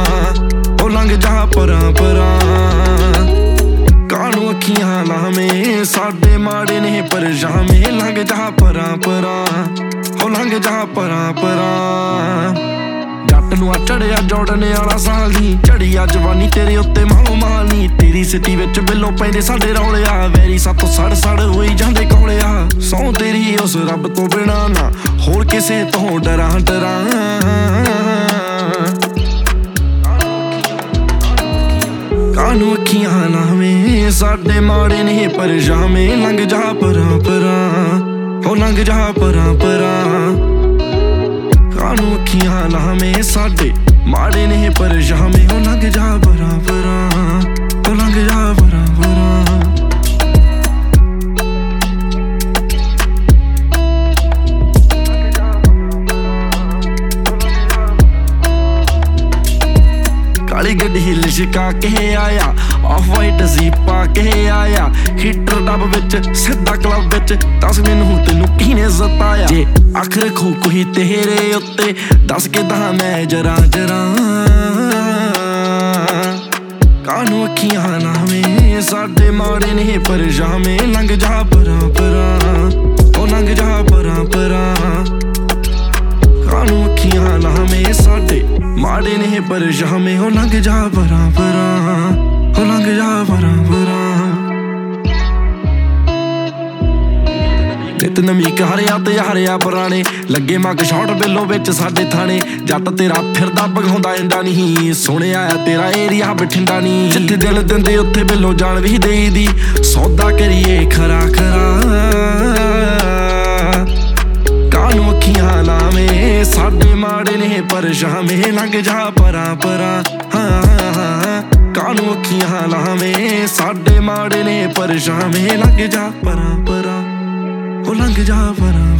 ओ लंघ जा परां परां। कानू अखियां लावें साडे माड़े ने परछावें, लंघ जा परां परां, ओ लंघ जा परां परां। जट नूं चढ़िया जोड़ने वाला साल नी, झड़ी आ जवानी तेरे उत्ते माहो माल नी। तेरी सिटी विच बिल्लो पैंदे साडे रौलिया, वैरी सातों सड़ सड़ होई जांदे कौलिया। सौ तेरी उस रब तो बिना ना होर किसे तो डरां डरां। कानू अखियां लावें साडे माड़े ने परछावें, लंघ जा परां परां, ओ लंघ जा परां परां। कानू अखियां लावें साडे माड़े ने परछावें, ओ लंघ जा परां परां, ओ लंघ जा परां परां। काली गड्डी लिशका के आया, ऑफ वाइट जीपा के आया। हीटर डब विच सीधा क्लब विच, दस मैनू तेनू किने सताया। जे अख रखूं कोई तेरे उत्ते, दस के दा मैं जरा जरा। कानू अखियां लावें साडे माड़े ने परछावें, लंघ जा परां परां, ओ लंघ जा परां परां। कानू अखियां लावें साडे माड़े ने परछावें, ओ लंघ जा परां परां, ओ लंघ जा परां परां। नित नवीं हरिया ते हरिया पुराने, लगे मग शॉट बिल्लो विच साडे थाने। जट तेरा फिरदा भगाउंदा इंडा नहीं, सुणिया तेरा एरिया बठिंडा नहीं। जिथे दिल दिंदे उत्थे बिल्लो जान भी देई दी, सौदा करिए खरा खरा। कानू अखियां लावें साडे माड़े ने परछावें, लंघ जा परां परां, हाँ हाँ। कानू अखियां लावें साडे माड़े ने परछावें, लंघ जा परां परां, ओ लंघ जा परां।